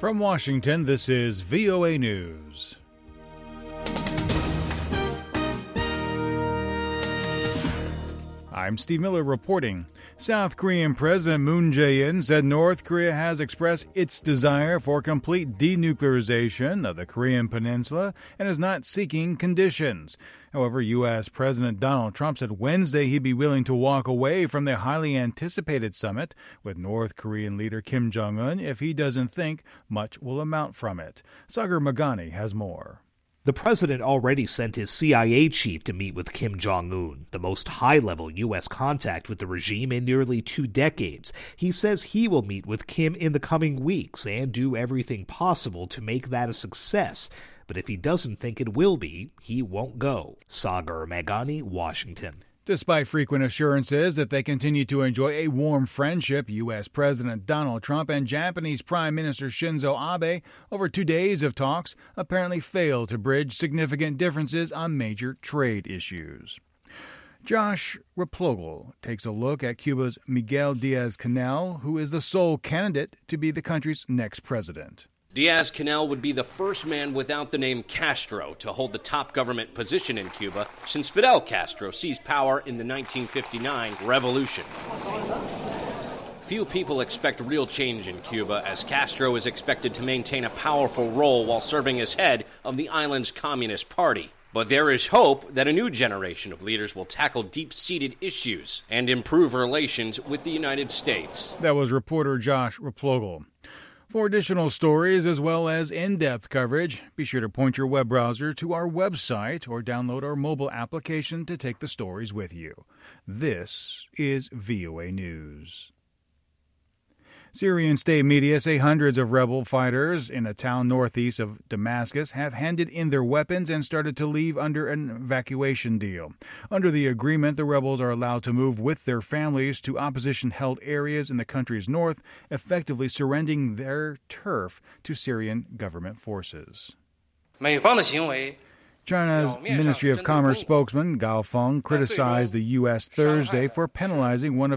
From Washington, this is VOA News. I'm Steve Miller reporting. South Korean President Moon Jae-in said North Korea has expressed its desire for complete denuclearization of the Korean peninsula and is not seeking conditions. However, U.S. President Donald Trump said Wednesday he'd be willing to walk away from the highly anticipated summit with North Korean leader Kim Jong-un if he doesn't think much will amount from it. Sagar Magani has more. The president already sent his CIA chief to meet with Kim Jong-un, the most high-level U.S. contact with the regime in nearly 2 decades. He says he will meet with Kim in the coming weeks and do everything possible to make that a success. But if he doesn't think it will be, he won't go. Sagar Magani, Washington. Despite frequent assurances that they continue to enjoy a warm friendship, U.S. President Donald Trump and Japanese Prime Minister Shinzo Abe, over 2 days of talks, apparently failed to bridge significant differences on major trade issues. Josh Replogle takes a look at Cuba's Miguel Diaz-Canel, who is the sole candidate to be the country's next president. Diaz-Canel would be the first man without the name Castro to hold the top government position in Cuba since Fidel Castro seized power in the 1959 revolution. Few people expect real change in Cuba, as Castro is expected to maintain a powerful role while serving as head of the island's Communist Party. But there is hope that a new generation of leaders will tackle deep-seated issues and improve relations with the United States. That was reporter Josh Replogle. For additional stories as well as in-depth coverage, be sure to point your web browser to our website or download our mobile application to take the stories with you. This is VOA News. Syrian state media say hundreds of rebel fighters in a town northeast of Damascus have handed in their weapons and started to leave under an evacuation deal. Under the agreement, the rebels are allowed to move with their families to opposition-held areas in the country's north, effectively surrendering their turf to Syrian government forces. China's Ministry of Commerce spokesman Gao Feng criticized the U.S. Thursday for penalizing one of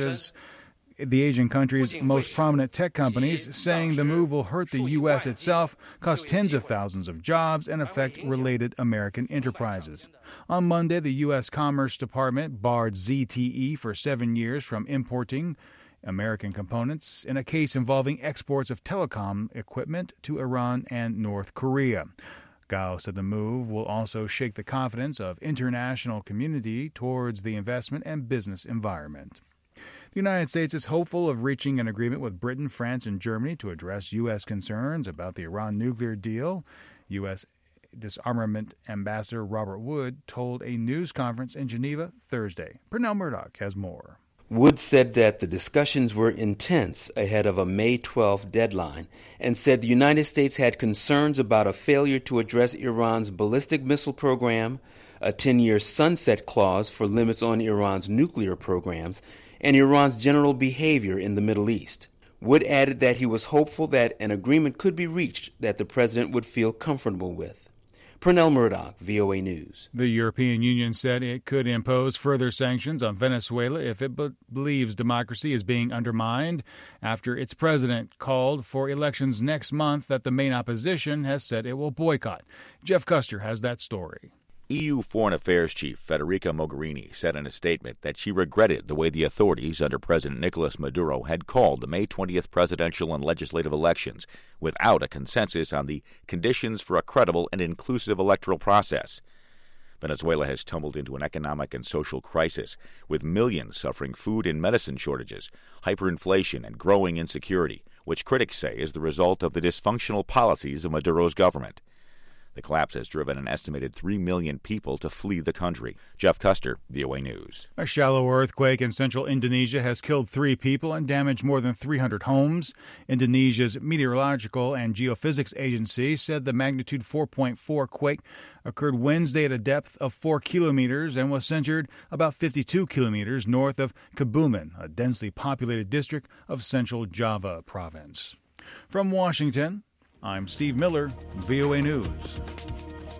the Asian country's most prominent tech companies, saying the move will hurt the U.S. itself, cost tens of thousands of jobs, and affect related American enterprises. On Monday, the U.S. Commerce Department barred ZTE for 7 years from importing American components in a case involving exports of telecom equipment to Iran and North Korea. Gao said the move will also shake the confidence of international community towards the investment and business environment. The United States is hopeful of reaching an agreement with Britain, France, and Germany to address U.S. concerns about the Iran nuclear deal. U.S. Disarmament Ambassador Robert Wood told a news conference in Geneva Thursday. Pernell Murdoch has more. Wood said that the discussions were intense ahead of a May 12 deadline and said the United States had concerns about a failure to address Iran's ballistic missile program, a 10-year sunset clause for limits on Iran's nuclear programs, and Iran's general behavior in the Middle East. Wood added that he was hopeful that an agreement could be reached that the president would feel comfortable with. Pernell Murdoch, VOA News. The European Union said it could impose further sanctions on Venezuela if it believes democracy is being undermined after its president called for elections next month that the main opposition has said it will boycott. Jeff Custer has that story. EU Foreign Affairs Chief Federica Mogherini said in a statement that she regretted the way the authorities under President Nicolas Maduro had called the May 20th presidential and legislative elections without a consensus on the conditions for a credible and inclusive electoral process. Venezuela has tumbled into an economic and social crisis, with millions suffering food and medicine shortages, hyperinflation, and growing insecurity, which critics say is the result of the dysfunctional policies of Maduro's government. The collapse has driven an estimated 3 million people to flee the country. Jeff Custer, VOA News. A shallow earthquake in central Indonesia has killed 3 people and damaged more than 300 homes. Indonesia's Meteorological and Geophysics Agency said the magnitude 4.4 quake occurred Wednesday at a depth of 4 kilometers and was centered about 52 kilometers north of Kebumen, a densely populated district of central Java province. From Washington, I'm Steve Miller, VOA News.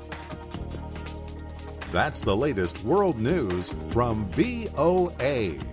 That's the latest world news from VOA.